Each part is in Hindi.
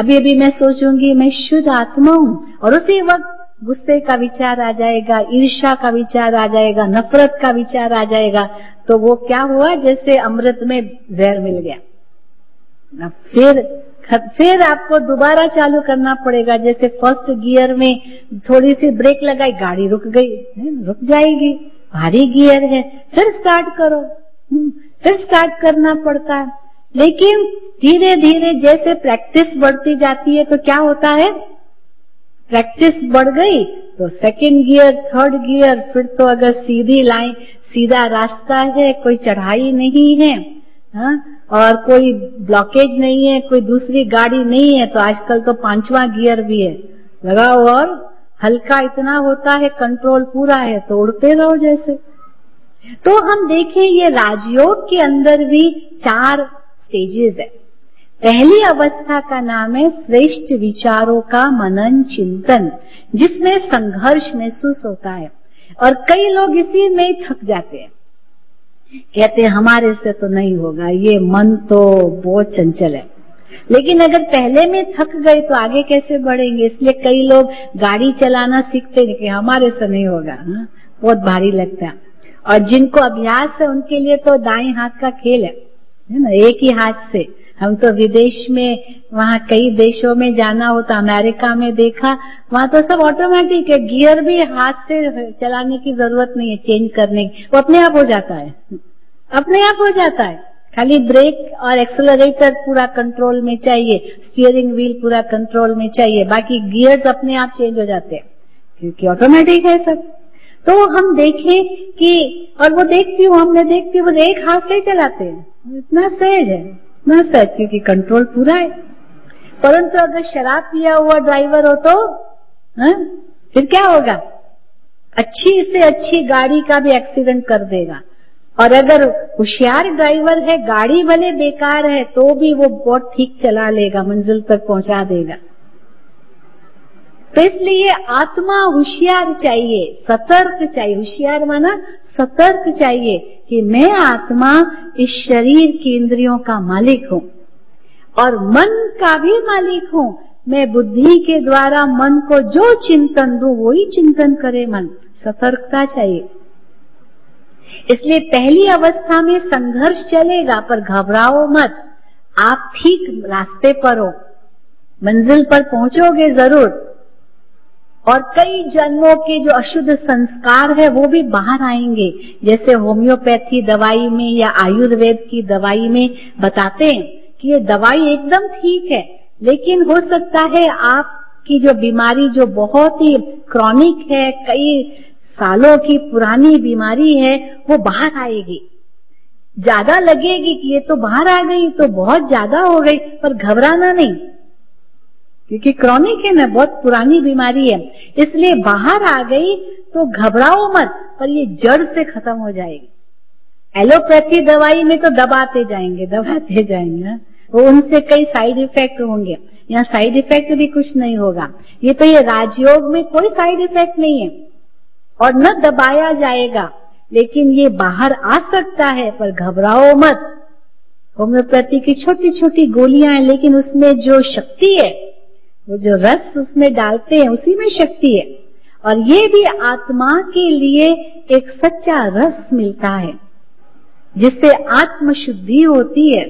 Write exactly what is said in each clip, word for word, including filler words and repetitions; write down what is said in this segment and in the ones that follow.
अभी अभी मैं सोचूंगी मैं शुद्ध आत्मा हूं, और उसी वक्त गुस्से का विचार आ जाएगा, ईर्ष्या का विचार आ जाएगा, नफरत का विचार आ जाएगा, तो वो क्या हुआ, जैसे अमृत में जहर मिल गया। फिर फिर आपको दोबारा चालू करना पड़ेगा। जैसे फर्स्ट गियर में थोड़ी सी ब्रेक लगाई, गाड़ी रुक गई, रुक जाएगी, भारी गियर है, फिर स्टार्ट करो, फिर स्टार्ट करना पड़ता है। लेकिन धीरे धीरे जैसे प्रैक्टिस बढ़ती जाती है तो क्या होता है, प्रैक्टिस बढ़ गई तो सेकंड गियर, थर्ड गियर, फिर तो अगर सीधी लाइन, सीधा रास्ता है, कोई चढ़ाई नहीं है, हाँ, और कोई ब्लॉकेज नहीं है, कोई दूसरी गाड़ी नहीं है, तो आजकल तो पांचवा गियर भी है लगाओ, और हल्का इतना होता है, कंट्रोल पूरा है, तो उड़ते रहो जैसे। तो हम देखें ये राजयोग के अंदर भी चार स्टेजेस है। पहली अवस्था का नाम है श्रेष्ठ विचारों का मनन चिंतन, जिसमें संघर्ष महसूस होता है, और कई लोग इसी में ही थक जाते हैं, कहते हैं हमारे से तो नहीं होगा, ये मन तो बहुत चंचल है। लेकिन अगर पहले में थक गए तो आगे कैसे बढ़ेंगे। इसलिए कई लोग गाड़ी चलाना सीखते हैं कि हमारे से नहीं होगा, हा? बहुत भारी लगता है। और जिनको अभ्यास है उनके लिए तो दाएं हाथ का खेल है, है ना, एक ही हाथ से। हम तो विदेश में, वहाँ कई देशों में जाना होता, अमेरिका में देखा, वहाँ तो सब ऑटोमेटिक है, गियर भी हाथ से चलाने की जरूरत नहीं है चेंज करने की, वो अपने आप हो जाता है, अपने आप हो जाता है। खाली ब्रेक और एक्सेलरेटर पूरा कंट्रोल में चाहिए, स्टीयरिंग व्हील पूरा कंट्रोल में चाहिए, बाकी गियर्स अपने आप चेंज हो जाते हैं क्योंकि ऑटोमेटिक है सब। तो हम देखें कि, और वो देखती हूँ, हमने देखती हूँ, वो एक हाथ से ही चलाते हैं, इतना सहज है, इतना सहज, क्योंकि कंट्रोल पूरा है। परंतु अगर शराब पिया हुआ ड्राइवर हो तो हा? फिर क्या होगा, अच्छी से अच्छी गाड़ी का भी एक्सीडेंट कर देगा। और अगर होशियार ड्राइवर है, गाड़ी भले बेकार है तो भी वो बहुत ठीक चला लेगा, मंजिल तक पहुंचा देगा। तो इसलिए आत्मा होशियार चाहिए, सतर्क चाहिए। होशियार माना सतर्क चाहिए कि मैं आत्मा इस शरीर की इंद्रियों का मालिक हूं और मन का भी मालिक हूं। मैं बुद्धि के द्वारा मन को जो चिंतन दूं वही चिंतन करे मन। सतर्कता चाहिए। इसलिए पहली अवस्था में संघर्ष चलेगा, पर घबराओ मत, आप ठीक रास्ते पर हो, मंजिल पर पहुंचोगे जरूर। और कई जन्मों के जो अशुद्ध संस्कार है वो भी बाहर आएंगे। जैसे होम्योपैथी दवाई में या आयुर्वेद की दवाई में बताते हैं कि ये दवाई एकदम ठीक है, लेकिन हो सकता है आपकी जो बीमारी जो बहुत ही क्रॉनिक है, कई सालों की पुरानी बीमारी है, वो बाहर आएगी। ज्यादा लगेगी कि ये तो बाहर आ गई तो बहुत ज्यादा हो गई, पर घबराना नहीं, क्योंकि क्रॉनिक है ना, बहुत पुरानी बीमारी है। इसलिए बाहर आ गई तो घबराओ मत, पर ये जड़ से खत्म हो जाएगी। एलोपैथी दवाई में तो दबाते जाएंगे दबाते जाएंगे, वो उनसे कई साइड इफेक्ट होंगे। यहाँ साइड इफेक्ट भी कुछ नहीं होगा। ये तो ये राजयोग में कोई साइड इफेक्ट नहीं है और न दबाया जाएगा, लेकिन ये बाहर आ सकता है, पर घबराओ मत। होम्योपैथी की छोटी छोटी गोलियां हैं, लेकिन उसमें जो शक्ति है, वो जो रस उसमें डालते हैं उसी में शक्ति है। और ये भी आत्मा के लिए एक सच्चा रस मिलता है जिससे आत्म शुद्धि होती है।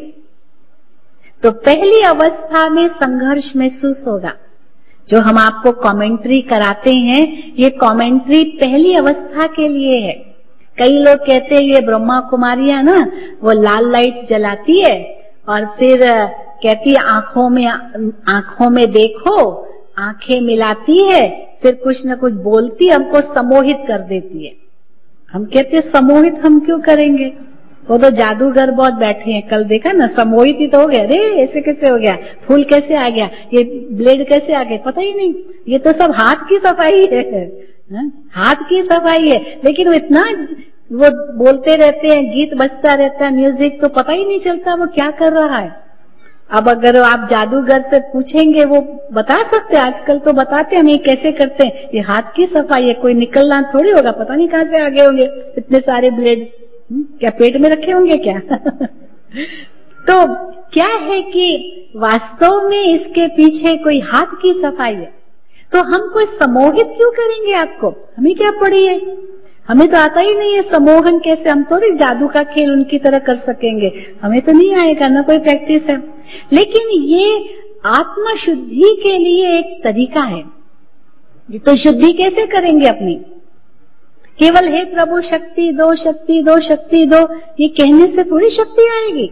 तो पहली अवस्था में संघर्ष महसूस होगा। जो हम आपको कमेंट्री कराते हैं, ये कमेंट्री पहली अवस्था के लिए है। कई लोग कहते हैं ये ब्रह्मा कुमारियां ना, वो लाल लाइट जलाती है और फिर कहती है आंखों में आंखों में देखो, आंखें मिलाती है, फिर कुछ न कुछ बोलती, हमको सम्मोहित कर देती है। हम कहते हैं सम्मोहित हम क्यों करेंगे, वो तो जादूगर बहुत बैठे हैं। कल देखा ना, सम्मोहित ही तो हो गया। अरे ऐसे कैसे हो गया, फूल कैसे आ गया, ये ब्लेड कैसे आ गए, पता ही नहीं। ये तो सब हाथ की सफाई है, है? हाथ की सफाई है। लेकिन वो इतना वो बोलते रहते हैं, गीत बजता रहता है, म्यूजिक, तो पता ही नहीं चलता वो क्या कर रहा है। अब अगर आप जादूगर से पूछेंगे वो बता सकते, आजकल तो बताते हम ये कैसे करते हैं। ये हाथ की सफाई है, कोई निकलना थोड़ी होगा, पता नहीं कहां से आगे होंगे इतने सारे ब्लेड, क्या पेट में रखे होंगे क्या। तो क्या है कि वास्तव में इसके पीछे कोई हाथ की सफाई है। तो हम कोई सम्मोहित क्यों करेंगे आपको? हमें क्या पड़ी है? हमें तो आता ही नहीं है सम्मोहन कैसे। हम थोड़ी जादू का खेल उनकी तरह कर सकेंगे, हमें तो नहीं आएगा, ना कोई प्रैक्टिस है। लेकिन ये आत्मा शुद्धि के लिए एक तरीका है। ये तो शुद्धि कैसे करेंगे अपनी? केवल हे प्रभु शक्ति दो, शक्ति दो, शक्ति दो, ये कहने से थोड़ी शक्ति आएगी।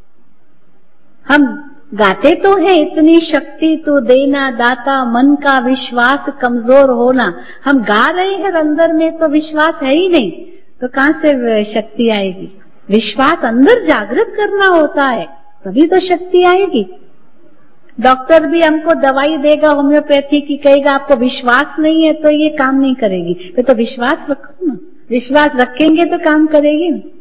हम गाते तो हैं इतनी शक्ति तू देना दाता, मन का विश्वास कमजोर होना। हम गा रहे हैं अंदर में तो विश्वास है ही नहीं, तो कहां से शक्ति आएगी? विश्वास अंदर जागृत करना होता है, तभी तो शक्ति आएगी। डॉक्टर भी हमको दवाई देगा होम्योपैथी की, कहेगा आपको विश्वास नहीं है तो ये काम नहीं करेगी। तो, तो विश्वास रखो ना, विश्वास रखेंगे तो काम करेगी ना।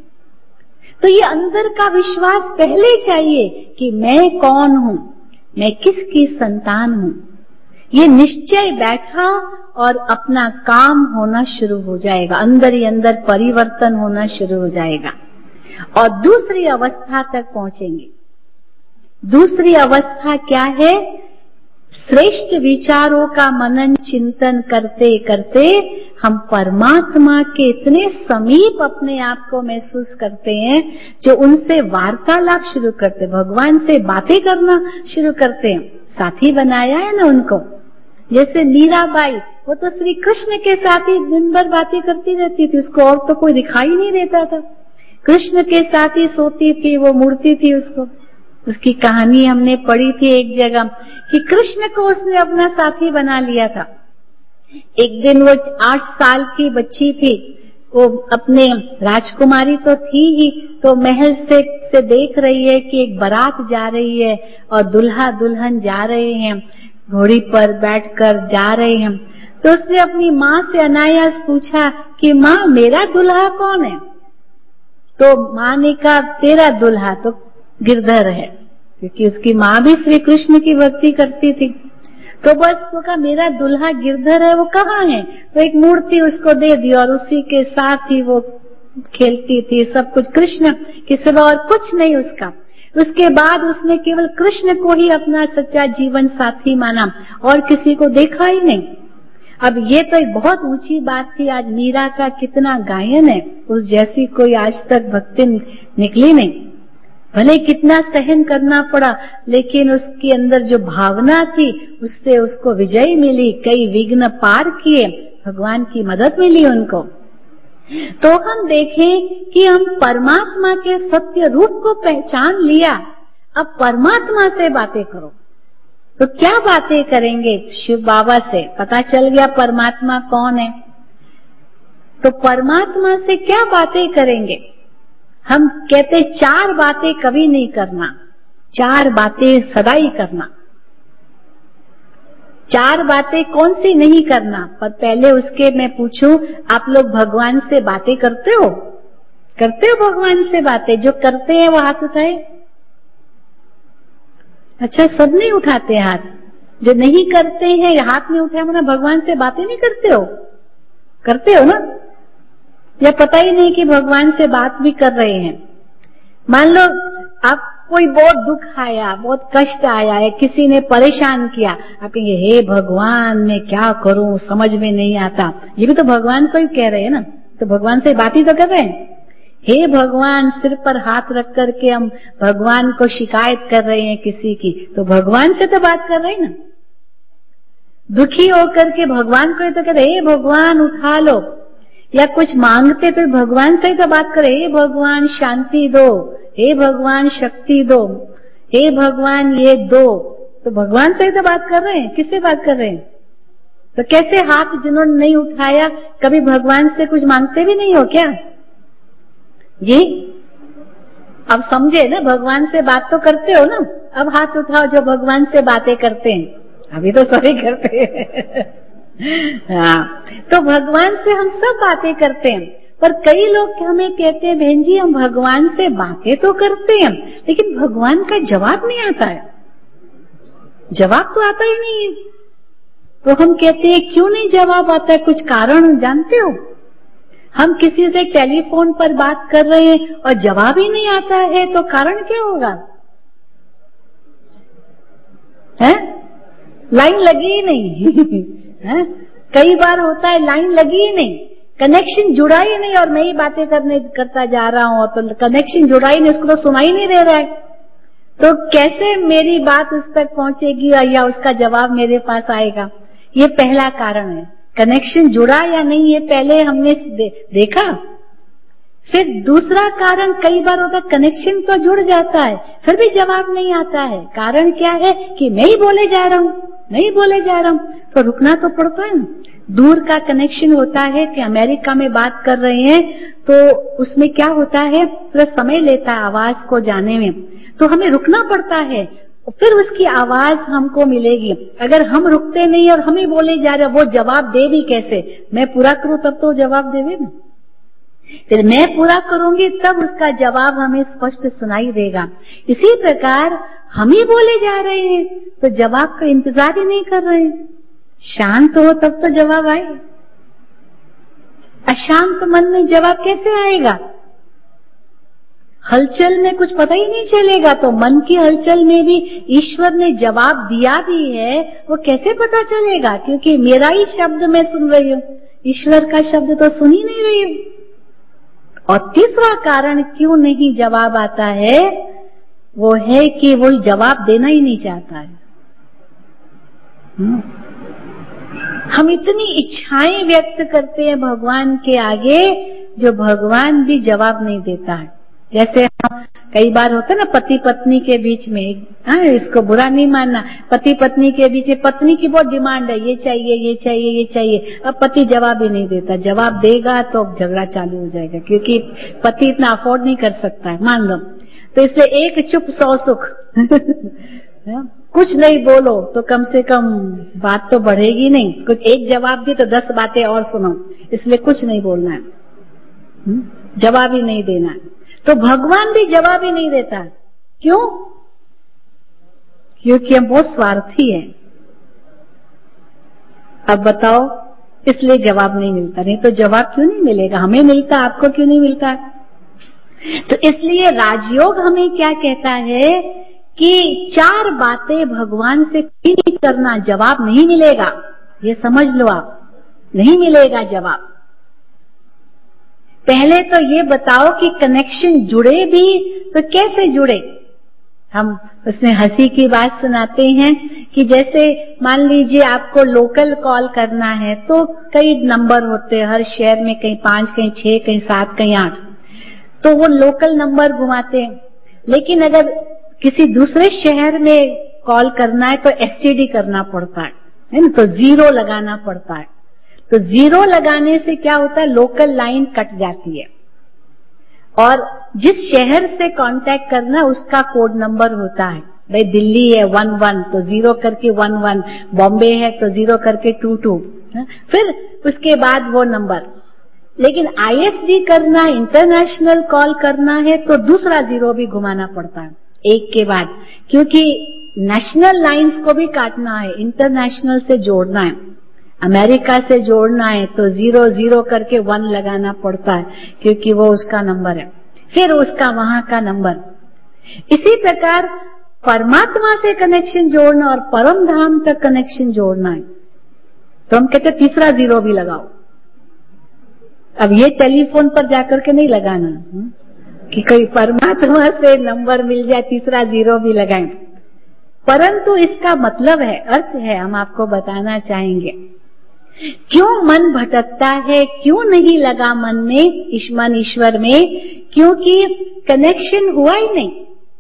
तो ये अंदर का विश्वास पहले चाहिए कि मैं कौन हूं, मैं किसकी संतान हूं। ये निश्चय बैठा और अपना काम होना शुरू हो जाएगा, अंदर ही अंदर परिवर्तन होना शुरू हो जाएगा और दूसरी अवस्था तक पहुंचेंगे। दूसरी अवस्था क्या है? श्रेष्ठ विचारों का मनन चिंतन करते करते हम परमात्मा के इतने समीप अपने आप को महसूस करते हैं, जो उनसे वार्तालाप शुरू करते, भगवान से बातें करना शुरू करते हैं। साथी बनाया है ना उनको। जैसे मीराबाई, वो तो श्री कृष्ण के साथ ही दिन भर बातें करती रहती थी, उसको और तो कोई दिखाई नहीं देता था। कृष्ण के साथ ही सोती थी, वो मूर्ति थी उसको। उसकी कहानी हमने पढ़ी थी एक जगह कि कृष्ण को उसने अपना साथी बना लिया था। एक दिन वो आठ साल की बच्ची थी, वो अपने राजकुमारी तो थी ही, तो महल से से देख रही है कि एक बारात जा रही है और दुल्हा दुल्हन जा रहे हैं, घोड़ी पर बैठकर जा रहे हैं। तो उसने अपनी माँ से अनायास पूछा कि माँ मेरा दुल्हा कौन है? तो माँ ने कहा तेरा दुल्हा तो गिरधर है, क्योंकि उसकी माँ भी श्री कृष्ण की भक्ति करती थी। तो बस वो कहा मेरा दुल्हा गिरधर है, वो कहाँ है? तो एक मूर्ति उसको दे दी और उसी के साथ ही वो खेलती थी, सब कुछ कृष्ण के सिवा और कुछ नहीं उसका। उसके बाद उसने केवल कृष्ण को ही अपना सच्चा जीवन साथी माना और किसी को देखा ही नहीं। अब ये तो एक बहुत ऊंची बात थी। आज मीरा का कितना गायन है, उस जैसी कोई आज तक भक्ति निकली नहीं। भले कितना सहन करना पड़ा, लेकिन उसके अंदर जो भावना थी उससे उसको विजय मिली, कई विघ्न पार किए, भगवान की मदद मिली उनको। तो हम देखें कि हम परमात्मा के सत्य रूप को पहचान लिया। अब परमात्मा से बातें करो, तो क्या बातें करेंगे? शिव बाबा से पता चल गया परमात्मा कौन है, तो परमात्मा से क्या बातें करेंगे? हम कहते चार बातें कभी नहीं करना, चार बातें सदा ही करना। चार बातें कौन सी नहीं करना? पर पहले उसके मैं पूछूं, आप लोग भगवान से बातें करते हो? करते हो भगवान से बातें? जो करते हैं वो हाथ उठाए। अच्छा, सब नहीं उठाते हाथ। जो नहीं करते हैं हाथ नहीं उठाए, मतलब भगवान से बातें नहीं करते हो? करते हो ना? या पता ही नहीं कि भगवान से बात भी कर रहे हैं। मान लो आप कोई बहुत दुख आया, बहुत कष्ट आया है, किसी ने परेशान किया, आप कहेंगे हे भगवान मैं क्या करूं, समझ में नहीं आता। ये भी तो भगवान को ही कह रहे हैं ना, तो भगवान से बात ही तो कर रहे हैं। हे भगवान, सिर पर हाथ रख करके हम भगवान को शिकायत कर रहे हैं किसी की, तो भगवान से तो बात कर रहे हैं ना। दुखी होकर के भगवान को ही तो कह रहे हे भगवान उठा लो, या कुछ मांगते तो भगवान से ही तो बात करे, हे भगवान शांति दो, हे भगवान शक्ति दो, हे भगवान ये दो, तो भगवान से ही तो बात कर रहे हैं। किससे बात कर रहे हैं? तो कैसे हाथ जिन्होंने नहीं उठाया, कभी भगवान से कुछ मांगते भी नहीं हो क्या जी? अब समझे ना, भगवान से बात तो करते हो ना। अब हाथ उठाओ जो भगवान से बातें करते हैं। अभी तो सभी करते हैं हाँ, तो भगवान से हम सब बातें करते हैं। पर कई लोग हमें कहते हैं बहन जी हम भगवान से बातें तो करते हैं, लेकिन भगवान का जवाब नहीं आता है। जवाब तो आता ही नहीं है। तो हम कहते हैं क्यों नहीं जवाब आता है? कुछ कारण जानते हो? हम किसी से टेलीफोन पर बात कर रहे हैं और जवाब ही नहीं आता है, तो कारण क्या होगा? है, लाइन लगी ही नहीं है? कई बार होता है लाइन लगी ही नहीं, कनेक्शन जुड़ा ही नहीं, और मैं ही बातें करने करता जा रहा हूं तो कनेक्शन जुड़ा ही नहीं, उसको तो सुनाई नहीं दे रहा है, तो कैसे मेरी बात उस तक पहुंचेगी या उसका जवाब मेरे पास आएगा? ये पहला कारण है। कनेक्शन जुड़ा या नहीं ये पहले हमने दे, देखा। फिर दूसरा कारण कई बार होता है कनेक्शन तो जुड़ जाता है फिर भी जवाब नहीं आता है। कारण क्या है कि मैं ही बोले जा रहा हूं, मैं ही बोले जा रहा हूं, तो रुकना तो पड़ता है ना। दूर का कनेक्शन होता है कि अमेरिका में बात कर रहे हैं तो उसमें क्या होता है, थोड़ा समय लेता है आवाज को जाने में, तो हमें रुकना पड़ता है, फिर उसकी आवाज हमको मिलेगी। अगर हम रुकते नहीं और हम ही बोले जा रहे, वो जवाब दे भी कैसे? मैं पूरा करूं तब तो जवाब देवे ना, फिर मैं पूरा करूंगी तब उसका जवाब हमें स्पष्ट सुनाई देगा। इसी प्रकार हम ही बोले जा रहे हैं तो जवाब का इंतजार ही नहीं कर रहे हैं। शांत हो तब तो जवाब आए, अशांत मन में जवाब कैसे आएगा? हलचल में कुछ पता ही नहीं चलेगा, तो मन की हलचल में भी ईश्वर ने जवाब दिया भी है, वो कैसे पता चलेगा? क्योंकि मेरा ही शब्द मैं सुन रही हूं, ईश्वर का शब्द तो सुन ही नहीं रही हूं। और तीसरा कारण क्यों नहीं जवाब आता है, वो है कि वो जवाब देना ही नहीं चाहता है। हम इतनी इच्छाएं व्यक्त करते हैं भगवान के आगे, जो भगवान भी जवाब नहीं देता है। जैसे हम कई बार होता है ना पति पत्नी के बीच में, हाँ इसको बुरा नहीं मानना, पति पत्नी के बीच में पत्नी की बहुत डिमांड है, ये चाहिए ये चाहिए ये चाहिए, अब पति जवाब ही नहीं देता। जवाब देगा तो झगड़ा चालू हो जाएगा, क्योंकि पति इतना अफोर्ड नहीं कर सकता है, मान लो। तो इसलिए एक चुप सौ सुख कुछ नहीं बोलो तो कम से कम बात तो बढ़ेगी नहीं, कुछ एक जवाब दी तो दस बातें और सुनो, इसलिए कुछ नहीं बोलना है, जवाब ही नहीं देना है। तो भगवान भी जवाब ही नहीं देता। क्यों? क्योंकि हम बहुत स्वार्थी हैं। अब बताओ, इसलिए जवाब नहीं मिलता। नहीं तो जवाब क्यों नहीं मिलेगा? हमें मिलता, आपको क्यों नहीं मिलता? तो इसलिए राजयोग हमें क्या कहता है कि चार बातें भगवान से नहीं करना, जवाब नहीं मिलेगा। ये समझ लो आप, नहीं मिलेगा जवाब। पहले तो ये बताओ कि कनेक्शन जुड़े भी तो कैसे जुड़े? हम उसमें हंसी की बात सुनाते हैं कि जैसे मान लीजिए आपको लोकल कॉल करना है तो कई नंबर होते हैं हर शहर में, कहीं पांच, कहीं छह, कहीं सात, कहीं आठ, तो वो लोकल नंबर घुमाते हैं। लेकिन अगर किसी दूसरे शहर में कॉल करना है तो एसटीडी करना पड़ता है, है ना, तो जीरो लगाना पड़ता है। तो जीरो लगाने से क्या होता है, लोकल लाइन कट जाती है, और जिस शहर से कांटेक्ट करना उसका कोड नंबर होता है। भाई दिल्ली है वन वन तो जीरो करके वन वन, बॉम्बे है तो जीरो करके टू टू, फिर उसके बाद वो नंबर। लेकिन आईएसडी करना, इंटरनेशनल कॉल करना है तो दूसरा जीरो भी घुमाना पड़ता है एक के बाद, क्योंकि नेशनल लाइंस को भी काटना है, इंटरनेशनल से जोड़ना है, अमेरिका से जोड़ना है तो जीरो जीरो करके वन लगाना पड़ता है, क्योंकि वो उसका नंबर है, फिर उसका वहां का नंबर। इसी प्रकार परमात्मा से कनेक्शन जोड़ना और परम धाम तक कनेक्शन जोड़ना है तो हम कहते तीसरा जीरो भी लगाओ। अब ये टेलीफोन पर जाकर के नहीं लगाना कि कोई परमात्मा से नंबर मिल जाए तीसरा जीरो भी लगाएं, परंतु इसका मतलब है, अर्थ है, हम आपको बताना चाहेंगे क्यों मन भटकता है, क्यों नहीं लगा मन में, मन ईश्वर में, क्योंकि कनेक्शन हुआ ही नहीं।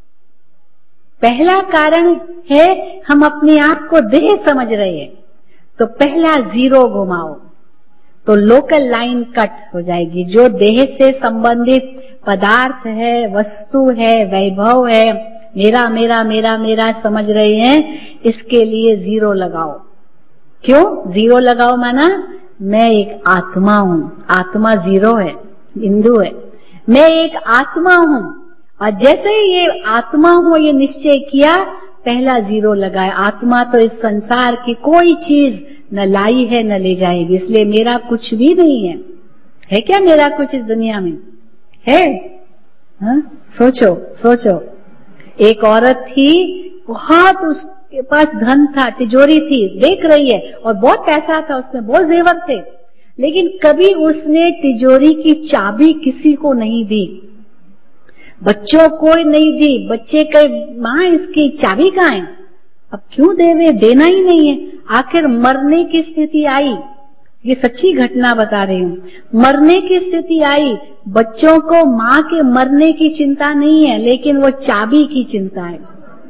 पहला कारण है हम अपने आप को देह समझ रहे हैं, तो पहला जीरो घुमाओ तो लोकल लाइन कट हो जाएगी। जो देह से संबंधित पदार्थ है, वस्तु है, वैभव है, मेरा मेरा मेरा मेरा समझ रहे हैं, इसके लिए जीरो लगाओ। क्यों जीरो लगाओ? माना मैं एक आत्मा हूं, आत्मा जीरो है, बिंदु है, मैं एक आत्मा हूं, और जैसे ही ये आत्मा हूं ये निश्चय किया, पहला जीरो लगाया। आत्मा तो इस संसार की कोई चीज न लाई है न ले जाएगी, इसलिए मेरा कुछ भी नहीं है। है क्या मेरा कुछ इस दुनिया में? है? हाँ? सोचो सोचो, एक औरत थी, बहुत उस के पास धन था, तिजोरी थी, देख रही है, और बहुत पैसा था उसमें, बहुत जेवर थे, लेकिन कभी उसने तिजोरी की चाबी किसी को नहीं दी, बच्चों को नहीं दी। बच्चे कहे माँ इसकी चाबी कहाँ है? अब क्यों देवे, देना ही नहीं है। आखिर मरने की स्थिति आई, ये सच्ची घटना बता रही हूँ, मरने की स्थिति आई, बच्चों को माँ के मरने की चिंता नहीं है, लेकिन वो चाबी की चिंता है।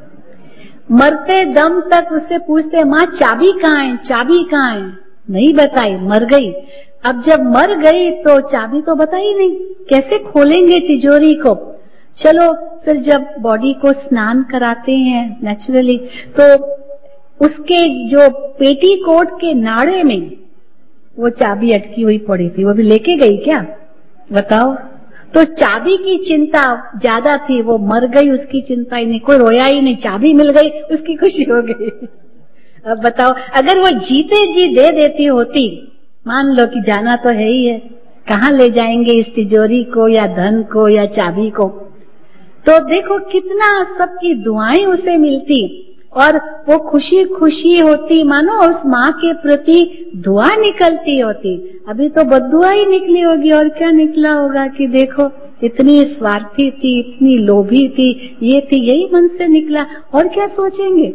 मरते दम तक उससे पूछते माँ चाबी कहाँ है, चाबी कहाँ है, नहीं बताई, मर गई। अब जब मर गई तो चाबी तो बताई नहीं, कैसे खोलेंगे तिजोरी को। चलो फिर जब बॉडी को स्नान कराते हैं नेचुरली, तो उसके जो पेटीकोट के नाड़े में वो चाबी अटकी हुई पड़ी थी, वो भी लेके गई क्या बताओ। तो चाबी की चिंता ज्यादा थी, वो मर गई उसकी चिंता ही नहीं, कोई रोया ही नहीं, चाबी मिल गई उसकी खुशी हो गई। अब बताओ अगर वो जीते जी दे देती होती, मान लो कि जाना तो है ही है, कहाँ ले जाएंगे इस तिजोरी को या धन को या चाबी को, तो देखो कितना सबकी दुआएं उसे मिलती और वो खुशी खुशी होती, मानो उस माँ के प्रति दुआ निकलती होती। अभी तो बद्दुआ ही निकली होगी, और क्या निकला होगा कि देखो इतनी स्वार्थी थी, इतनी लोभी थी, ये थी, यही मन से निकला, और क्या सोचेंगे।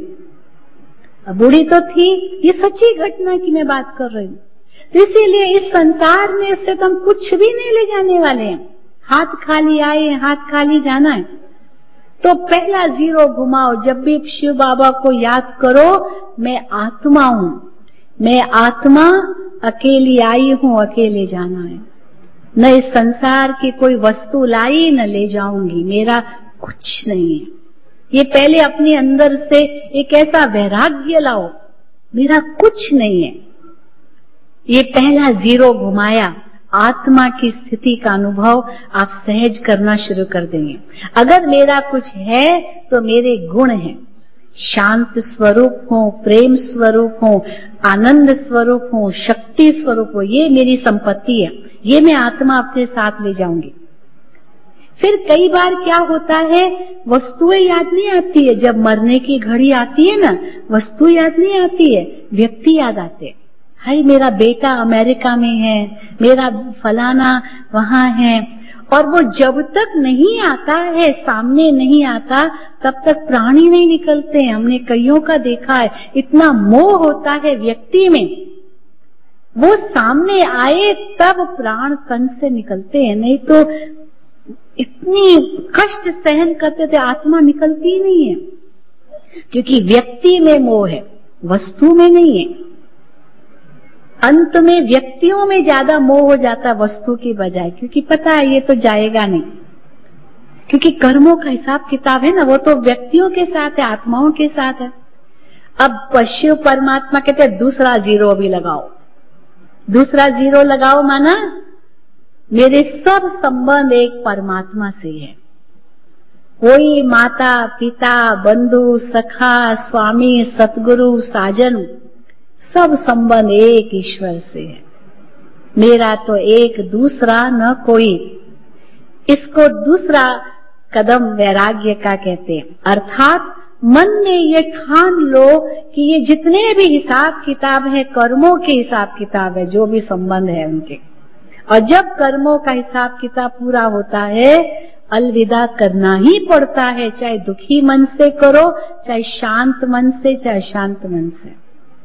बूढ़ी तो थी, ये सच्ची घटना की मैं बात कर रही हूँ। तो इसीलिए इस संसार में इससे तो हम कुछ भी नहीं ले जाने वाले हैं, हाथ खाली आए, हाथ खाली जाना है। तो पहला जीरो घुमाओ, जब भी शिव बाबा को याद करो, मैं आत्मा हूँ, मैं आत्मा अकेली आई हूँ, अकेले जाना है, न इस संसार की कोई वस्तु लाई न ले जाऊंगी, मेरा कुछ नहीं है। ये पहले अपने अंदर से एक ऐसा वैराग्य लाओ, मेरा कुछ नहीं है। ये पहला जीरो घुमाया, आत्मा की स्थिति का अनुभव आप सहज करना शुरू कर देंगे। अगर मेरा कुछ है तो मेरे गुण हैं, शांत स्वरूप हो, प्रेम स्वरूप हो, आनंद स्वरूप हो, शक्ति स्वरूप हो, ये मेरी संपत्ति है, ये मैं आत्मा अपने साथ ले जाऊंगी। फिर कई बार क्या होता है, वस्तुएं याद नहीं आती है, जब मरने की घड़ी आती है ना, वस्तु याद नहीं आती है, व्यक्ति याद आते हैं। हाय मेरा बेटा अमेरिका में है, मेरा फलाना वहां है, और वो जब तक नहीं आता है, सामने नहीं आता, तब तक प्राण ही नहीं निकलते हैं। हमने कईयों का देखा है, इतना मोह होता है व्यक्ति में, वो सामने आए तब प्राण तन से निकलते हैं, नहीं तो इतनी कष्ट सहन करते थे, आत्मा निकलती ही नहीं है, क्योंकि व्यक्ति में मोह है, वस्तु में नहीं है। अंत में व्यक्तियों में ज्यादा मोह हो जाता वस्तु की बजाय, क्योंकि पता है ये तो जाएगा नहीं, क्योंकि कर्मों का हिसाब किताब है ना, वो तो व्यक्तियों के साथ है, आत्माओं के साथ है। अब शिव परमात्मा कहते हैं दूसरा जीरो भी लगाओ, दूसरा जीरो लगाओ, माना मेरे सब संबंध एक परमात्मा से है। कोई माता पिता बंधु सखा स्वामी सतगुरु साजन, सब संबंध एक ईश्वर से है, मेरा तो एक दूसरा न कोई। इसको दूसरा कदम वैराग्य का कहते हैं। अर्थात मन में ये ठान लो कि ये जितने भी हिसाब किताब है, कर्मों के हिसाब किताब है, जो भी संबंध है उनके, और जब कर्मों का हिसाब किताब पूरा होता है, अलविदा करना ही पड़ता है, चाहे दुखी मन से करो, चाहे शांत मन से, चाहे शांत मन से।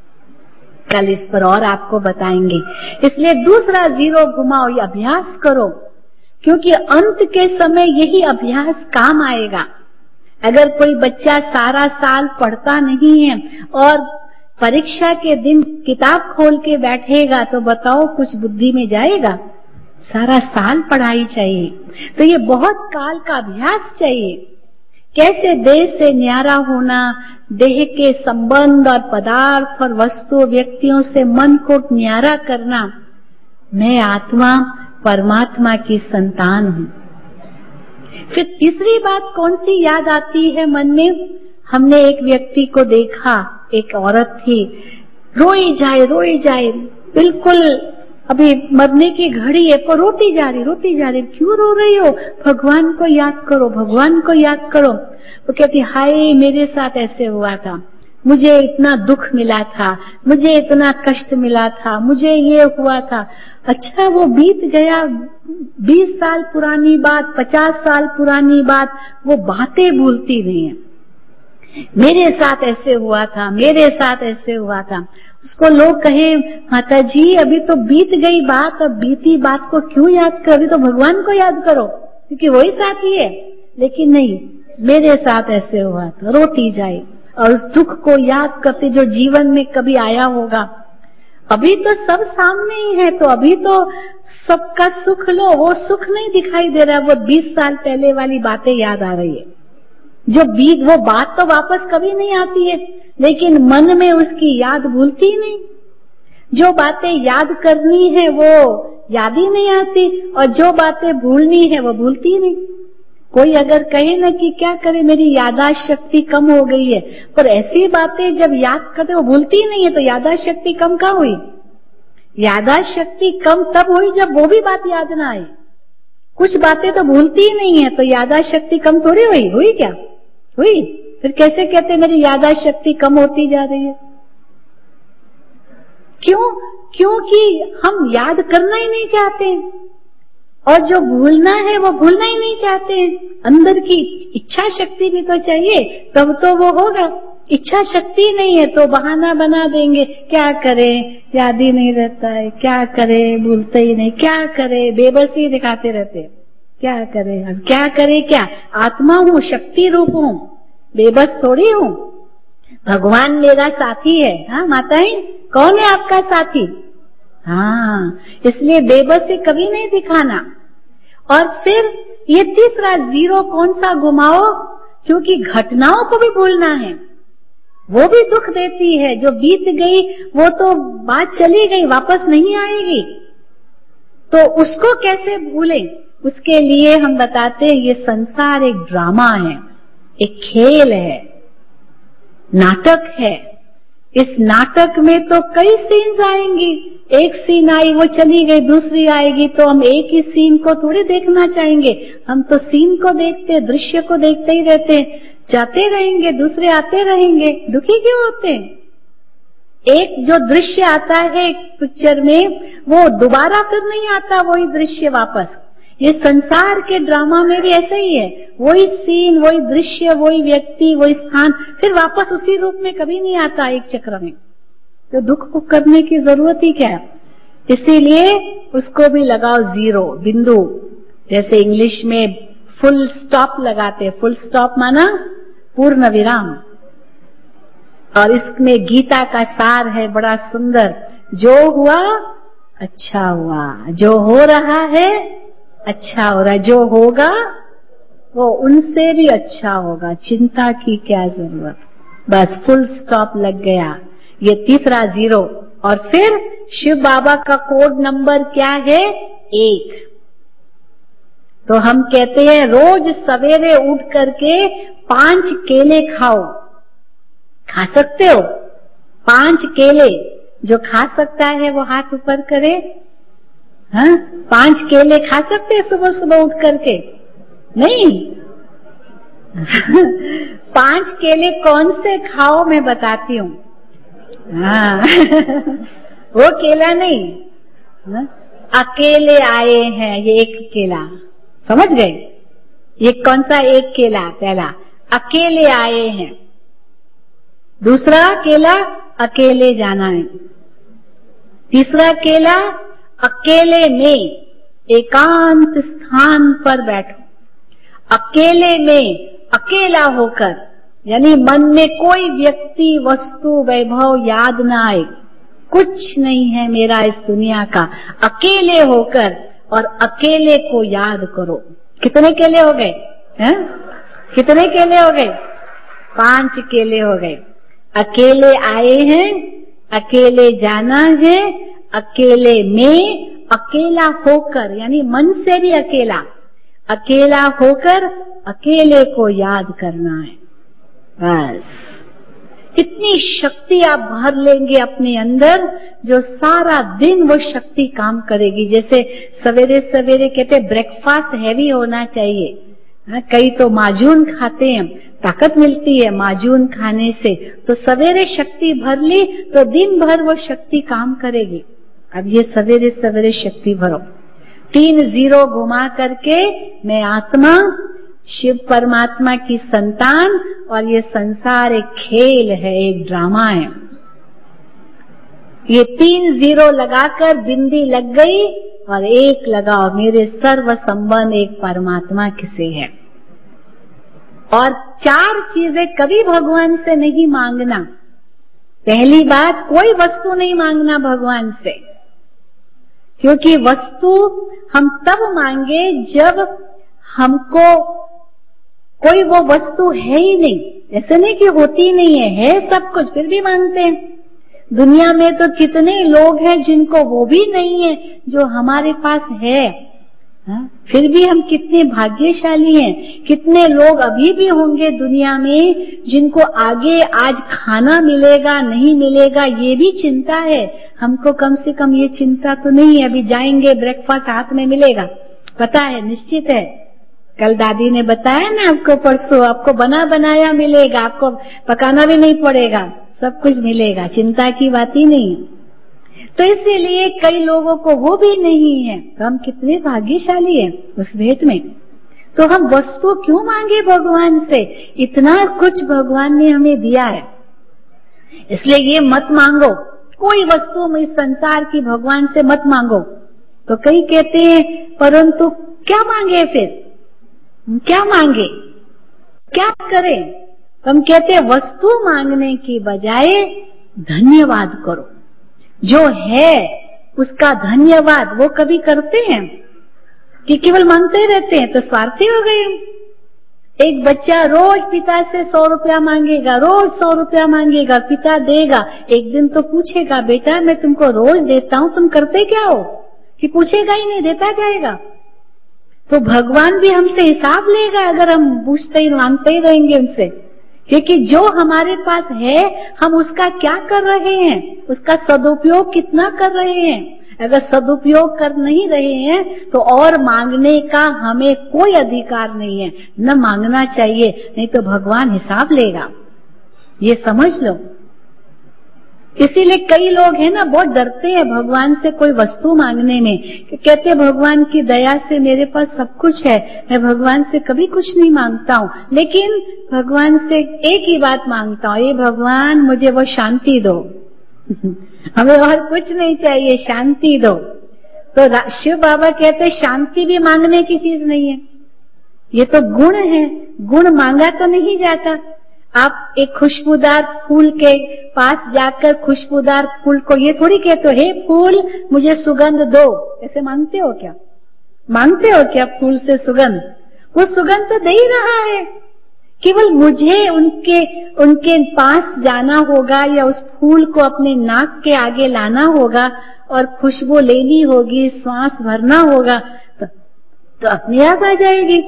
कल इस पर और आपको बताएंगे। इसलिए दूसरा जीरो घुमाओ, ये अभ्यास करो, क्योंकि अंत के समय यही अभ्यास काम आएगा। अगर कोई बच्चा सारा साल पढ़ता नहीं है और परीक्षा के दिन किताब खोल के बैठेगा, तो बताओ कुछ बुद्धि में जाएगा? सारा साल पढ़ाई चाहिए, तो ये बहुत काल का अभ्यास चाहिए। कैसे देह से न्यारा होना, देह के संबंध और पदार्थ और वस्तु व्यक्तियों से मन को न्यारा करना। मैं आत्मा परमात्मा की संतान हूँ। फिर तीसरी बात कौन सी याद आती है मन में? हमने एक व्यक्ति को देखा, एक औरत थी, रोई जाए रोई जाए, बिल्कुल अभी मरने की घड़ी है, पर रोती जा रही रोती जा रही। क्यों रो रही हो? भगवान को याद करो, भगवान को याद करो। वो कहती हाय मेरे साथ ऐसे हुआ था, मुझे इतना दुख मिला था, मुझे इतना कष्ट मिला था, मुझे ये हुआ था। अच्छा वो बीत गया, बीस साल पुरानी बात, पचास साल पुरानी बात, वो बातें भूलती नहीं है। मेरे साथ ऐसे हुआ था, मेरे साथ ऐसे हुआ था। उसको लोग कहे माता जी अभी तो बीत गई बात, अब बीती बात को क्यों याद कर, अभी तो भगवान को याद करो क्योंकि वही साथी है। लेकिन नहीं, मेरे साथ ऐसे हुआ था, रोती जाए और उस दुख को याद करते जो जीवन में कभी आया होगा। अभी तो सब सामने ही है, तो अभी तो सबका सुख लो, वो सुख नहीं दिखाई दे रहा, वो बीस साल पहले वाली बातें याद आ रही है। जो बीत, वो बात तो वापस कभी नहीं आती है, लेकिन मन में उसकी याद भूलती नहीं। जो बातें याद करनी है वो याद ही नहीं आती, और जो बातें भूलनी है वो भूलती नहीं। कोई अगर कहे ना कि क्या करे मेरी याददाश्त शक्ति कम हो गई है, पर ऐसी बातें जब याद करते वो भूलती नहीं है, तो याददाश्त शक्ति कम कहाँ हुई? याददाश्त शक्ति कम तब हुई जब वो भी बात याद ना आए। कुछ बातें तो भूलती ही नहीं है, तो याददाश्त शक्ति कम थोड़ी हुई? हुई क्या? हुई? फिर कैसे कहते मेरी याददाश्त शक्ति कम होती जा रही है? क्यों? क्योंकि हम याद करना ही नहीं चाहते, और जो भूलना है वो भूलना ही नहीं चाहते हैं। अंदर की इच्छा शक्ति भी तो चाहिए, तब तो वो होगा। इच्छा शक्ति नहीं है तो बहाना बना देंगे, क्या करें याद ही नहीं रहता है, क्या करें भूलते ही नहीं, क्या करें बेबसी दिखाते रहते, क्या करें अब क्या करें, क्या आत्मा हूँ, शक्ति रूप हूँ, बेबस थोड़ी हूँ। भगवान मेरा साथी है। हाँ माताएं, कौन है आपका साथी? हाँ, इसलिए बेबसी कभी नहीं दिखाना। और फिर ये तीसरा जीरो कौन सा घुमाओ, क्योंकि घटनाओं को भी भूलना है, वो भी दुख देती है। जो बीत गई वो तो बात चली गई, वापस नहीं आएगी, तो उसको कैसे भूलें? उसके लिए हम बताते हैं ये संसार एक ड्रामा है, एक खेल है, नाटक है। इस नाटक में तो कई सीन्स आएंगी, एक सीन आई वो चली गई, दूसरी आएगी, तो हम एक ही सीन को थोड़ी देखना चाहेंगे। हम तो सीन को देखते, दृश्य को देखते ही रहते, जाते रहेंगे, दूसरे आते रहेंगे, दुखी क्यों होते हैं? एक जो दृश्य आता है पिक्चर में, वो दोबारा फिर नहीं आता वही दृश्य वापस। ये संसार के ड्रामा में भी ऐसा ही है, वही सीन, वही दृश्य, वही व्यक्ति, वही स्थान फिर वापस उसी रूप में कभी नहीं आता एक चक्र में। तो दुख को करने की जरूरत ही क्या है? इसीलिए उसको भी लगाओ जीरो, बिंदु। जैसे इंग्लिश में फुल स्टॉप लगाते, फुल स्टॉप माना पूर्ण विराम। और इसमें गीता का सार है बड़ा सुंदर, जो हुआ अच्छा हुआ, जो हो रहा है अच्छा हो रहा है, जो होगा वो उनसे भी अच्छा होगा, चिंता की क्या जरूरत। बस फुल स्टॉप लग गया, ये तीसरा जीरो। और फिर शिव बाबा का कोड नंबर क्या है? एक। तो हम कहते हैं रोज सवेरे उठ करके पांच केले खाओ। खा सकते हो? पांच केले, जो खा सकता है वो हाथ ऊपर करे। हाँ, पांच केले खा सकते हैं सुबह सुबह उठ करके? नहीं। पांच केले कौन से खाओ मैं बताती हूँ। हाँ वो केला नहीं, हाँ? अकेले आए हैं, ये एक केला, समझ गए? ये कौन सा एक केला? पहला अकेले आए हैं, दूसरा केला अकेले जाना है, तीसरा केला अकेले में एकांत स्थान पर बैठो। अकेले में, अकेला होकर, यानी मन में कोई व्यक्ति, वस्तु, वैभव याद ना आए, कुछ नहीं है मेरा इस दुनिया का। अकेले होकर और अकेले को याद करो। कितने केले हो गए हैं? कितने केले हो गए? पांच केले हो गए। अकेले आए हैं, अकेले जाना है, अकेले में, अकेला होकर, यानी मन से भी अकेला, अकेला होकर अकेले को याद करना है। बस इतनी शक्ति आप भर लेंगे अपने अंदर, जो सारा दिन वो शक्ति काम करेगी। जैसे सवेरे सवेरे कहते ब्रेकफास्ट हैवी होना चाहिए, कई तो माजून खाते हैं, ताकत मिलती है माजून खाने से। तो सवेरे शक्ति भर ली तो दिन भर वो शक्ति काम करेगी। अब ये सवेरे सवेरे शक्ति भरो, तीन जीरो घुमा करके मैं आत्मा, शिव परमात्मा की संतान, और ये संसार एक खेल है, एक ड्रामा है। ये तीन जीरो लगाकर बिंदी लग गई और एक लगाओ, मेरे सर्व संबंध एक परमात्मा से है। और चार चीजें कभी भगवान से नहीं मांगना। पहली बात, कोई वस्तु नहीं मांगना भगवान से, क्योंकि वस्तु हम तब मांगे जब हमको कोई वो वस्तु है ही नहीं। ऐसे नहीं कि होती नहीं है, है सब कुछ, फिर भी मांगते हैं। दुनिया में तो कितने लोग हैं जिनको वो भी नहीं है जो हमारे पास है, हा? फिर भी हम कितने भाग्यशाली हैं। कितने लोग अभी भी होंगे दुनिया में जिनको आगे आज खाना मिलेगा नहीं मिलेगा ये भी चिंता है। हमको कम से कम ये चिंता तो नहीं है, अभी जाएंगे ब्रेकफास्ट हाथ में मिलेगा, पता है, निश्चित है। कल दादी ने बताया ना आपको, परसों आपको बना बनाया मिलेगा, आपको पकाना भी नहीं पड़ेगा, सब कुछ मिलेगा, चिंता की बात ही नहीं है। तो इसीलिए कई लोगों को वो भी नहीं है, तो हम कितने भाग्यशाली हैं उस भेंट में। तो हम वस्तु क्यों मांगे भगवान से? इतना कुछ भगवान ने हमें दिया है, इसलिए ये मत मांगो कोई वस्तु में, इस संसार की भगवान से मत मांगो। तो कई कहते हैं परंतु क्या मांगे, फिर क्या मांगे, क्या करें? हम कहते हैं वस्तु मांगने की बजाय धन्यवाद करो। जो है उसका धन्यवाद वो कभी करते हैं कि केवल मांगते रहते हैं? तो स्वार्थी हो गए। एक बच्चा रोज पिता से सौ रुपया मांगेगा, रोज सौ रुपया मांगेगा, पिता देगा, एक दिन तो पूछेगा बेटा मैं तुमको रोज देता हूं, तुम करते क्या हो? कि पूछेगा ही नहीं, देता जाएगा। तो भगवान भी हमसे हिसाब लेगा अगर हम पूछते ही मांगते ही रहेंगे उनसे, क्योंकि जो हमारे पास है हम उसका क्या कर रहे हैं, उसका सदुपयोग कितना कर रहे हैं। अगर सदुपयोग कर नहीं रहे हैं तो और मांगने का हमें कोई अधिकार नहीं है, न मांगना चाहिए, नहीं तो भगवान हिसाब लेगा, ये समझ लो। इसीलिए कई लोग हैं ना बहुत डरते हैं भगवान से कोई वस्तु मांगने में, कहते भगवान की दया से मेरे पास सब कुछ है, मैं भगवान से कभी कुछ नहीं मांगता हूँ, लेकिन भगवान से एक ही बात मांगता हूँ, ये भगवान मुझे वो शांति दो हमें और कुछ नहीं चाहिए, शांति दो। तो शिव बाबा कहते शांति भी मांगने की चीज नहीं है, ये तो गुण है, गुण मांगा तो नहीं जाता। आप एक खुशबूदार फूल के पास जाकर खुशबूदार फूल को ये थोड़ी कहते हो हे फूल मुझे सुगंध दो, ऐसे मांगते हो क्या? मांगते हो क्या फूल से सुगंध? वो सुगंध तो दे ही रहा है, केवल मुझे उनके उनके पास जाना होगा या उस फूल को अपने नाक के आगे लाना होगा और खुशबू लेनी होगी, श्वास भरना होगा, तो, तो अपने आप आ जाएगी।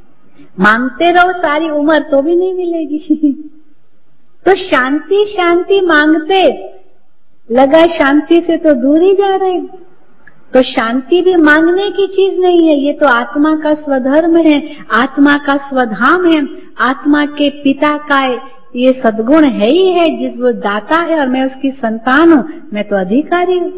मांगते रहो सारी उम्र तो भी नहीं मिलेगी तो शांति शांति मांगते लगा, शांति से तो दूर ही जा रहे। तो शांति भी मांगने की चीज नहीं है, ये तो आत्मा का स्वधर्म है, आत्मा का स्वधाम है, आत्मा के पिता का ये सद्गुण है ही है, जिस वो दाता है और मैं उसकी संतान हूँ, मैं तो अधिकारी हूँ।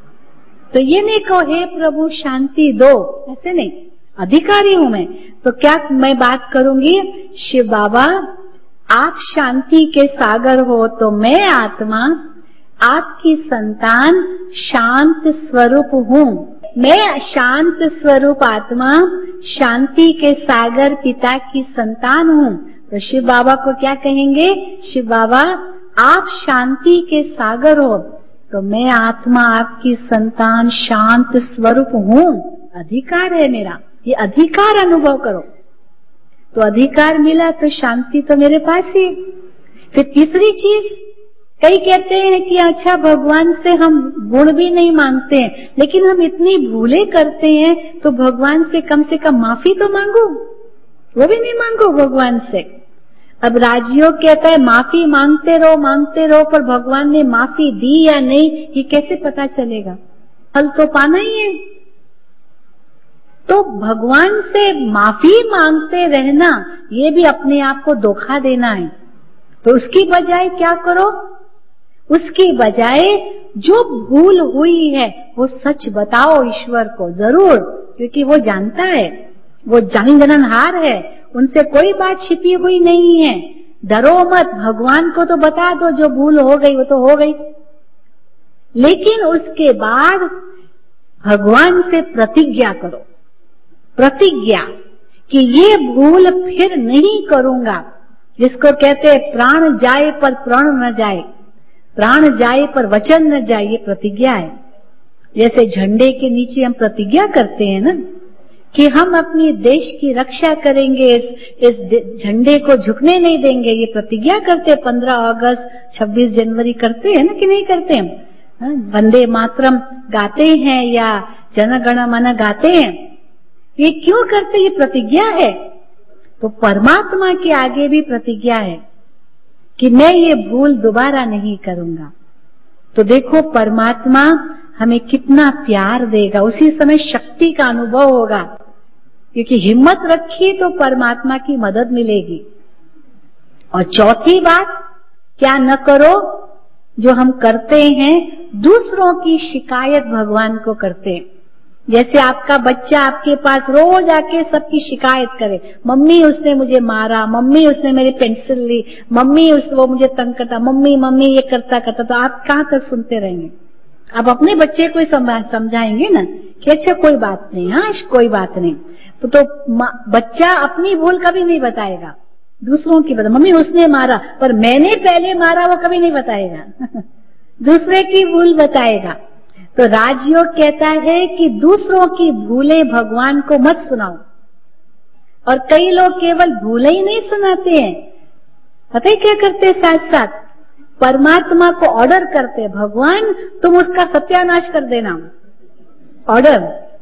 तो ये नहीं कहो हे प्रभु शांति दो, ऐसे नहीं, अधिकारी हूं मैं। तो क्या मैं बात करूंगी, शिव बाबा आप शांति के सागर हो तो मैं आत्मा आपकी संतान शांत स्वरूप हूँ। मैं शांत स्वरूप आत्मा शांति के सागर पिता की संतान हूँ। तो शिव बाबा को क्या कहेंगे, शिव बाबा आप शांति के सागर हो तो मैं आत्मा आपकी संतान शांत स्वरूप हूँ, अधिकार है मेरा, ये अधिकार अनुभव करो। तो अधिकार मिला तो शांति तो मेरे पास ही। फिर तीसरी चीज, कई कहते हैं कि अच्छा भगवान से हम गुण भी नहीं मांगते हैं, लेकिन हम इतनी भूलें करते हैं तो भगवान से कम से कम माफी तो मांगो, वो भी नहीं मांगो भगवान से। अब राजयोग कहता है माफी मांगते रहो मांगते रहो, पर भगवान ने माफी दी या नहीं ये कैसे पता चलेगा, फल तो पाना ही है। तो भगवान से माफी मांगते रहना ये भी अपने आप को धोखा देना है। तो उसकी बजाय क्या करो, उसकी बजाय जो भूल हुई है वो सच बताओ ईश्वर को जरूर, क्योंकि वो जानता है, वो जान जननहार है, उनसे कोई बात छिपी हुई नहीं है। डरो मत, भगवान को तो बता दो, जो भूल हो गई वो तो हो गई। लेकिन उसके बाद भगवान से प्रतिज्ञा करो, प्रतिज्ञा कि ये भूल फिर नहीं करूंगा। जिसको कहते हैं प्राण जाए पर प्रण न जाए, प्राण जाए पर वचन न जाए, ये प्रतिज्ञा है। जैसे झंडे के नीचे हम प्रतिज्ञा करते हैं ना कि हम अपनी देश की रक्षा करेंगे, इस, इस झंडे को झुकने नहीं देंगे, ये प्रतिज्ञा करते हैं। पंद्रह अगस्त छब्बीस जनवरी करते हैं ना कि नहीं करते हैं? वंदे मातरम गाते हैं या जन गण मन गाते हैं, ये क्यों करते? ये प्रतिज्ञा है। तो परमात्मा के आगे भी प्रतिज्ञा है कि मैं ये भूल दोबारा नहीं करूंगा। तो देखो परमात्मा हमें कितना प्यार देगा, उसी समय शक्ति का अनुभव होगा, क्योंकि हिम्मत रखी तो परमात्मा की मदद मिलेगी। और चौथी बात, क्या न करो जो हम करते हैं, दूसरों की शिकायत भगवान को करते हैं। जैसे आपका बच्चा आपके पास रोज आके सबकी शिकायत करे, मम्मी उसने मुझे मारा, मम्मी उसने मेरी पेंसिल ली, मम्मी उस वो मुझे तंग करता, मम्मी मम्मी ये करता करता, तो आप कहाँ तक सुनते रहेंगे? आप अपने बच्चे को समझाएंगे ना कि अच्छा कोई बात नहीं, हाँ कोई बात नहीं। तो, तो बच्चा अपनी भूल कभी नहीं बताएगा, दूसरों की बता, मम्मी उसने मारा पर मैंने पहले मारा, वो कभी नहीं बताएगा दूसरे की भूल बताएगा। तो राजयोग कहता है कि दूसरों की भूलें भगवान को मत सुनाओ। और कई लोग केवल भूलें ही नहीं सुनाते हैं, पता है क्या करते हैं? साथ साथ परमात्मा को ऑर्डर करते, भगवान तुम उसका सत्यानाश कर देना, ऑर्डर।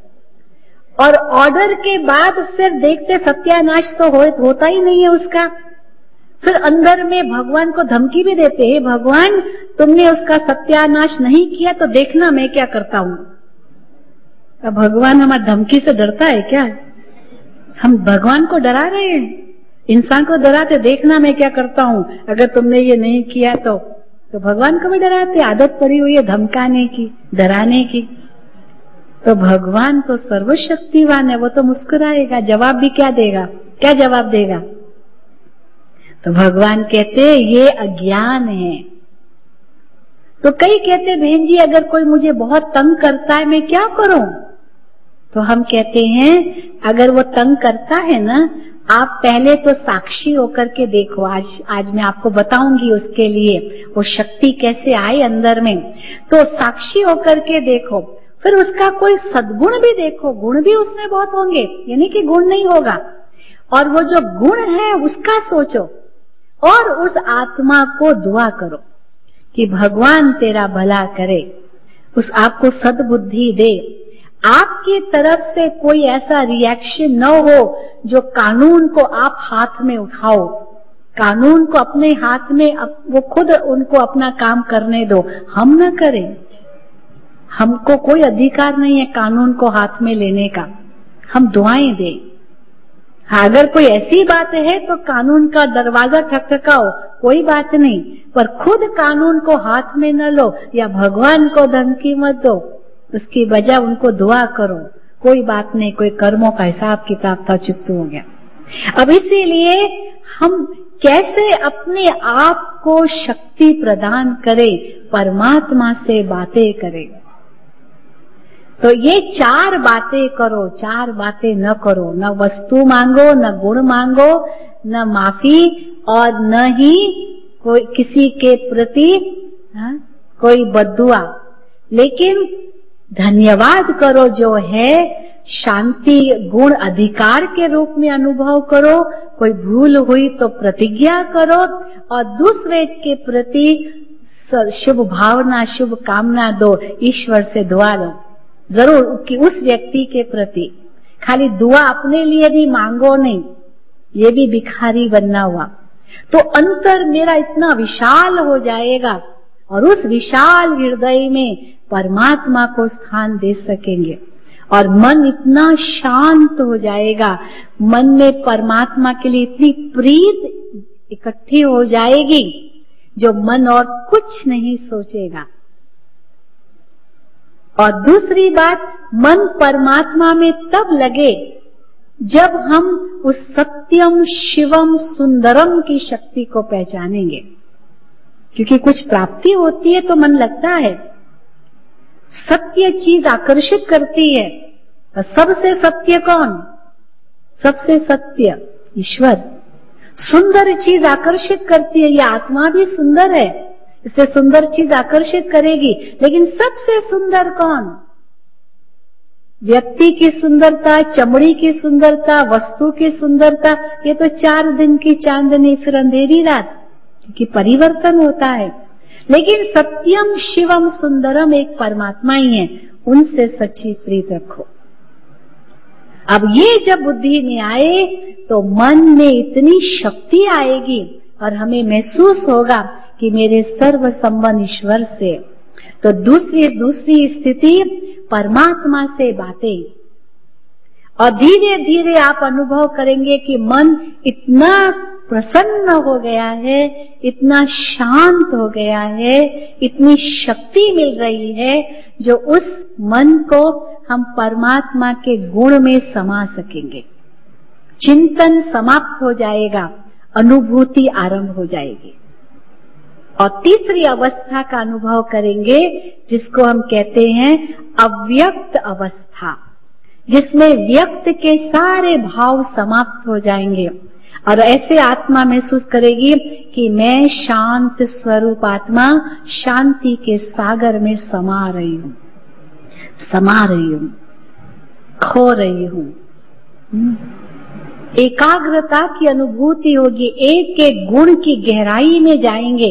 और ऑर्डर के बाद फिर देखते सत्यानाश तो हो, होता ही नहीं है उसका। फिर अंदर में भगवान को धमकी भी देते हैं, भगवान तुमने उसका सत्यानाश नहीं किया तो देखना मैं क्या करता हूं। अब भगवान हमारी धमकी से डरता है क्या? हम भगवान को डरा रहे हैं, इंसान को डराते, देखना मैं क्या करता हूं, अगर तुमने ये नहीं किया तो तो भगवान को भी डराते। आदत पड़ी हुई है धमकाने की, डराने की। तो भगवान तो सर्वशक्तिवान है, वो तो मुस्कुराएगा, जवाब भी क्या देगा? क्या जवाब देगा? तो भगवान कहते ये अज्ञान है। तो कई कहते बहन जी अगर कोई मुझे बहुत तंग करता है मैं क्या करूं? तो हम कहते हैं अगर वो तंग करता है ना, आप पहले तो साक्षी होकर के देखो। आज आज मैं आपको बताऊंगी उसके लिए वो शक्ति कैसे आए अंदर में। तो साक्षी होकर के देखो, फिर उसका कोई सद्गुण भी देखो, गुण भी उसमें बहुत होंगे, यानी कि गुण नहीं होगा। और वो जो गुण है उसका सोचो और उस आत्मा को दुआ करो कि भगवान तेरा भला करे, उस आपको सद्बुद्धि दे, आपकी तरफ से कोई ऐसा रिएक्शन न हो जो कानून को आप हाथ में उठाओ, कानून को अपने हाथ में, वो खुद उनको अपना काम करने दो, हम न करें। हमको कोई अधिकार नहीं है कानून को हाथ में लेने का, हम दुआएं दें। हाँ, अगर कोई ऐसी बात है तो कानून का दरवाजा ठकठकाओ, कोई बात नहीं, पर खुद कानून को हाथ में न लो या भगवान को धमकी मत दो, उसकी बजाय उनको दुआ करो, कोई बात नहीं, कोई कर्मों का हिसाब किताब था, चुप हो गया। अब इसीलिए हम कैसे अपने आप को शक्ति प्रदान करें, परमात्मा से बातें करें। तो ये चार बातें करो, चार बातें न करो, न वस्तु मांगो, न गुण मांगो, न माफी, और न ही कोई किसी के प्रति हा? कोई बद्दुआ, लेकिन धन्यवाद करो जो है, शांति गुण अधिकार के रूप में अनुभव करो, कोई भूल हुई तो प्रतिज्ञा करो, और दूसरे के प्रति शुभ भावना शुभ कामना दो, ईश्वर से दुआ लो जरूर कि उस व्यक्ति के प्रति। खाली दुआ अपने लिए भी मांगो नहीं, ये भी भिखारी बनना हुआ। तो अंतर मेरा इतना विशाल हो जाएगा और उस विशाल हृदय में परमात्मा को स्थान दे सकेंगे। और मन इतना शांत हो जाएगा, मन में परमात्मा के लिए इतनी प्रीत इकट्ठी हो जाएगी जो मन और कुछ नहीं सोचेगा। और दूसरी बात, मन परमात्मा में तब लगे जब हम उस सत्यम शिवम सुंदरम की शक्ति को पहचानेंगे। क्योंकि कुछ प्राप्ति होती है तो मन लगता है, सत्य चीज आकर्षित करती है। और सबसे सत्य कौन? सबसे सत्य ईश्वर। सुंदर चीज आकर्षित करती है, ये आत्मा भी सुंदर है, इससे सुंदर चीज आकर्षित करेगी। लेकिन सबसे सुंदर कौन? व्यक्ति की सुंदरता, चमड़ी की सुंदरता, वस्तु की सुंदरता, ये तो चार दिन की चांदनी फिर अंधेरी रात, क्योंकि परिवर्तन होता है। लेकिन सत्यम शिवम सुंदरम एक परमात्मा ही है, उनसे सच्ची प्रीत रखो। अब ये जब बुद्धि में आए तो मन में इतनी शक्ति आएगी और हमें महसूस होगा कि मेरे सर्व संबंध ईश्वर से। तो दूसरी दूसरी स्थिति परमात्मा से बातें, और धीरे धीरे आप अनुभव करेंगे कि मन इतना प्रसन्न हो गया है, इतना शांत हो गया है, इतनी शक्ति मिल रही है जो उस मन को हम परमात्मा के गुण में समा सकेंगे। चिंतन समाप्त हो जाएगा, अनुभूति आरंभ हो जाएगी। और तीसरी अवस्था का अनुभव करेंगे जिसको हम कहते हैं अव्यक्त अवस्था, जिसमें व्यक्त के सारे भाव समाप्त हो जाएंगे और ऐसे आत्मा महसूस करेगी कि मैं शांत स्वरूप आत्मा शांति के सागर में समा रही हूं, समा रही हूं, खो रही हूं। एकाग्रता की अनुभूति होगी, एक एक गुण की गहराई में जाएंगे।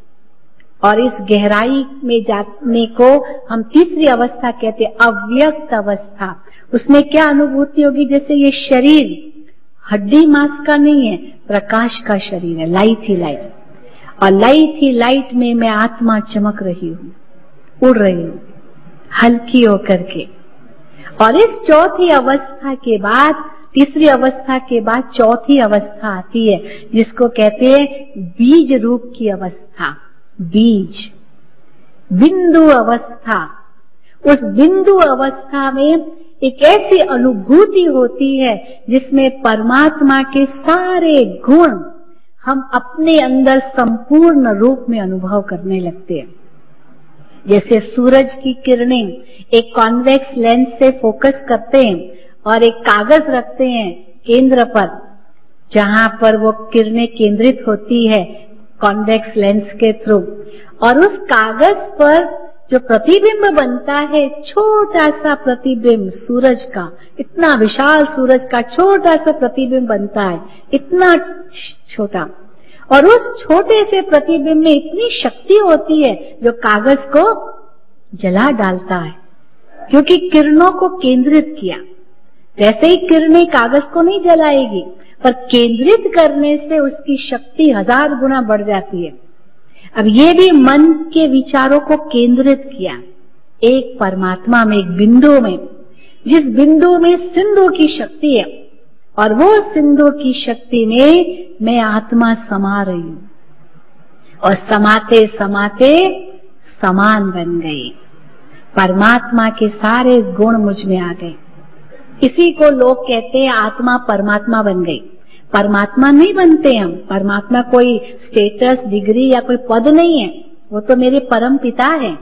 और इस गहराई में जाने को हम तीसरी अवस्था कहते हैं अव्यक्त अवस्था। उसमें क्या अनुभूति होगी? जैसे ये शरीर हड्डी मांस का नहीं है, प्रकाश का शरीर है, लाइट ही लाइट। और लाइट ही लाइट में मैं आत्मा चमक रही हूँ, उड़ रही हूँ हल्की होकर के। और इस चौथी अवस्था के बाद, तीसरी अवस्था के बाद चौथी अवस्था आती है जिसको कहते हैं बीज रूप की अवस्था, बीज, बिंदु अवस्था। उस बिंदु अवस्था में एक ऐसी अनुभूति होती है जिसमें परमात्मा के सारे गुण हम अपने अंदर संपूर्ण रूप में अनुभव करने लगते हैं। जैसे सूरज की किरणें एक कॉन्वेक्स लेंस से फोकस करते हैं और एक कागज रखते हैं केंद्र पर, जहां पर वो किरणें केंद्रित होती है कॉन्वेक्स लेंस के थ्रू, और उस कागज पर जो प्रतिबिंब बनता है, छोटा सा प्रतिबिंब सूरज का, इतना विशाल सूरज का छोटा सा प्रतिबिंब बनता है, इतना छोटा। और उस छोटे से प्रतिबिंब में इतनी शक्ति होती है जो कागज को जला डालता है, क्योंकि किरणों को केंद्रित किया। वैसे ही किरणें कागज को नहीं जलाएगी, पर केंद्रित करने से उसकी शक्ति हजार गुना बढ़ जाती है। अब ये भी मन के विचारों को केंद्रित किया एक परमात्मा में, एक बिंदु में, जिस बिंदु में सिंधु की शक्ति है, और वो सिंधु की शक्ति में मैं आत्मा समा रही हूं। और समाते समाते समान बन गई, परमात्मा के सारे गुण मुझ में आ गए। इसी को लोग कहते हैं आत्मा परमात्मा बन गई। परमात्मा नहीं बनते हम, परमात्मा कोई स्टेटस, डिग्री या कोई पद नहीं है, वो तो मेरे परम पिता है।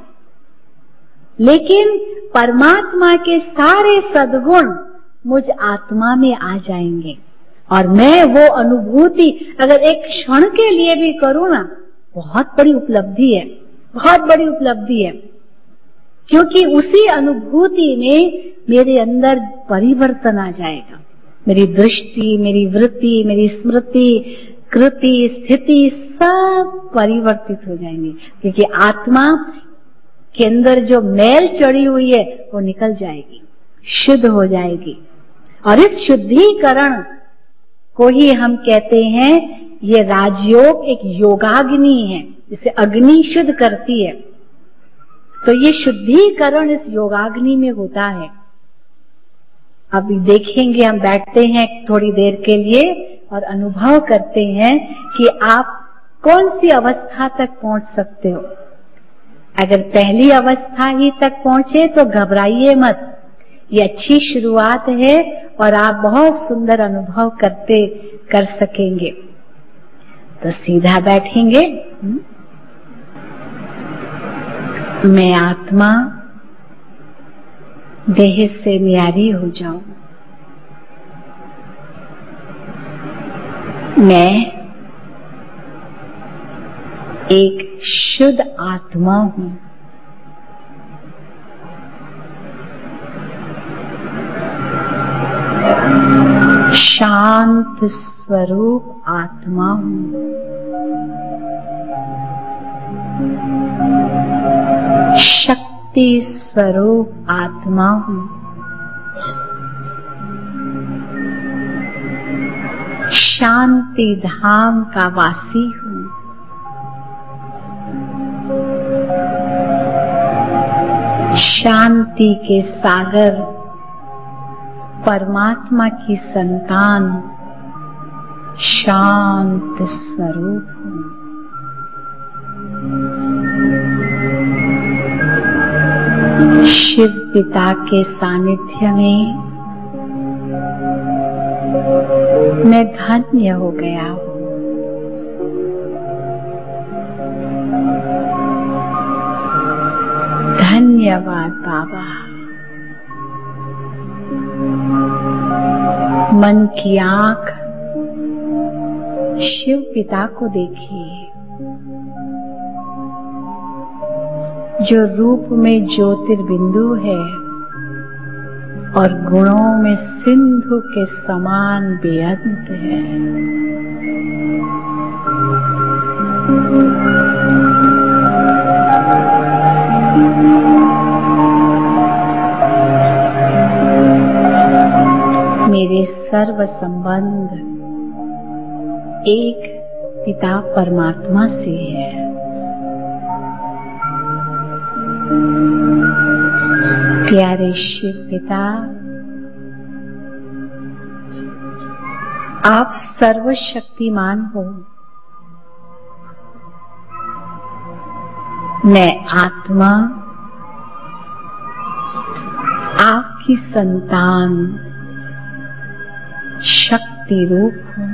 लेकिन परमात्मा के सारे सद्गुण मुझ आत्मा में आ जाएंगे और मैं वो अनुभूति अगर एक क्षण के लिए भी करूं ना, बहुत बड़ी उपलब्धि है, बहुत बड़ी उपलब्धि है। क्योंकि उसी अनुभूति में मेरे अंदर परिवर्तन आ जाएगा। मेरी दृष्टि, मेरी वृत्ति, मेरी स्मृति, कृति, स्थिति सब परिवर्तित हो जाएंगी, क्योंकि आत्मा के अंदर जो मैल चढ़ी हुई है वो निकल जाएगी, शुद्ध हो जाएगी। और इस शुद्धिकरण को ही हम कहते हैं, ये राजयोग एक योगाग्नि है, जिसे अग्नि शुद्ध करती है। तो ये शुद्धिकरण इस योगाग्नि में होता है। अभी देखेंगे, हम बैठते हैं थोड़ी देर के लिए और अनुभव करते हैं कि आप कौन सी अवस्था तक पहुंच सकते हो। अगर पहली अवस्था ही तक पहुंचे तो घबराइए मत, ये अच्छी शुरुआत है और आप बहुत सुंदर अनुभव करते कर सकेंगे। तो सीधा बैठेंगे। मैं आत्मा देह से न्यारी हो जाऊं। मैं एक शुद्ध आत्मा हूं। शांत स्वरूप आत्मा हूं। शक्ति स्वरूप आत्मा हूं। शांति धाम का वासी हूं। शांति के सागर परमात्मा की संतान शांत स्वरूप हूं। शिव पिता के सानिध्य में मैं धन्य हो गया हूं। धन्यवाद बाबा। मन की आंख शिव पिता को देखिए, जो रूप में ज्योतिर्बिंदु है और गुणों में सिंधु के समान बेअंत है। मेरे सर्व संबंध एक पिता परमात्मा से है। प्यारे शिव पिता, आप सर्वशक्तिमान हो। मैं आत्मा आपकी संतान शक्ति रूप हूं।